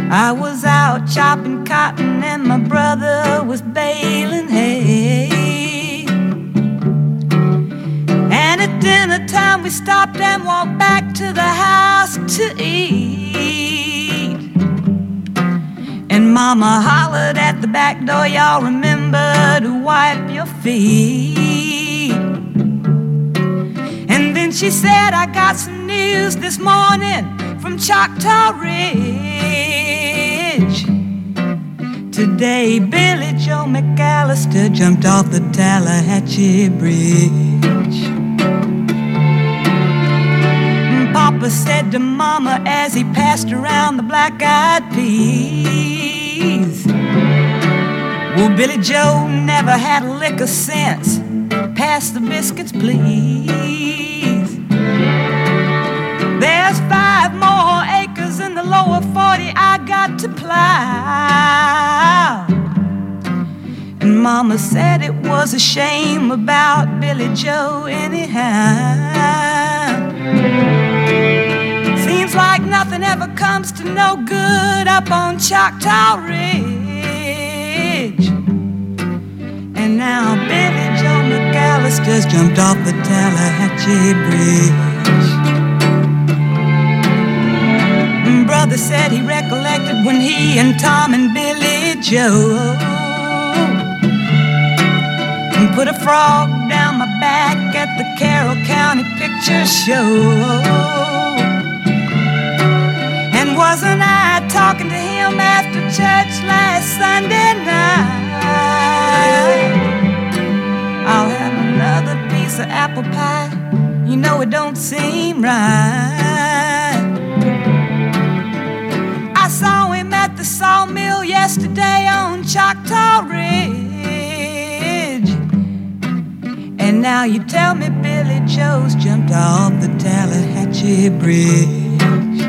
I was out chopping cotton and my brother was baling hay. And at dinner time we stopped and walked back to the house to eat. And Mama hollered at the back door, y'all remember to wipe your feet. And then she said, I got some news this morning from Choctaw Ridge. Today Billy Joe McAllister jumped off the Tallahatchie Bridge. Papa said to Mama as he passed around the black-eyed peas, well, Billy Joe never had a lick of sense. Pass the biscuits, please. There's 5 more acres in the lower 40 I got to plow. And Mama said it was a shame about Billy Joe anyhow. Seems like nothing ever comes to no good up on Choctaw Ridge. And now Billy Joe McAllister's jumped off the Tallahatchie Bridge. Brother said he recollected when he and Tom and Billy Joe put a frog down my back at the Carroll County Picture Show. And wasn't I talking to him after church last Sunday night? I'll have another piece of apple pie. You know it don't seem right. I saw him at the sawmill yesterday on Choctaw Ridge. And now you tell me Billy Joe's jumped off the Tallahatchie Bridge.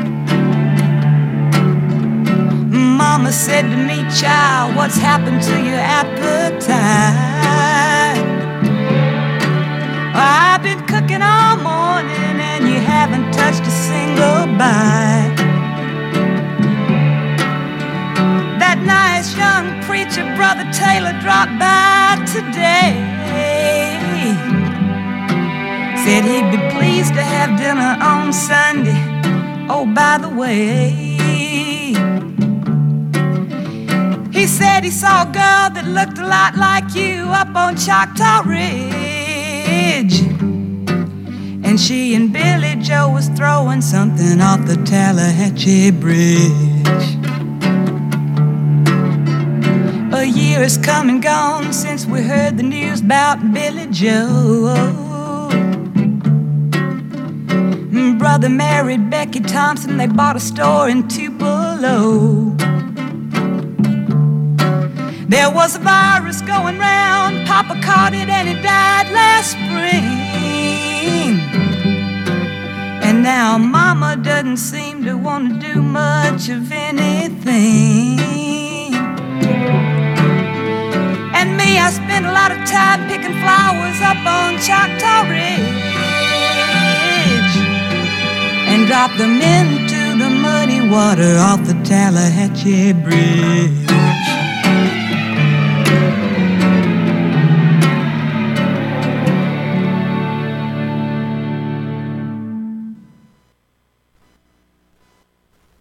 Mama said to me, child, what's happened to your appetite? I've been cooking all morning and you haven't touched a single bite. That nice young preacher, Brother Taylor, dropped by today. Said he'd be pleased to have dinner on Sunday. Oh, by the way, he said he saw a girl that looked a lot like you up on Choctaw Ridge. And she and Billy Joe was throwing something off the Tallahatchie Bridge. A year has come and gone since we heard the news about Billy Joe. Brother married Becky Thompson, they bought a store in Tupelo. There was a virus going round, Papa caught it and he died last spring. And now Mama doesn't seem to want to do much of anything. And me, I spend a lot of time picking flowers up on Choctaw Ridge and drop them into the muddy water off the Tallahatchie Bridge.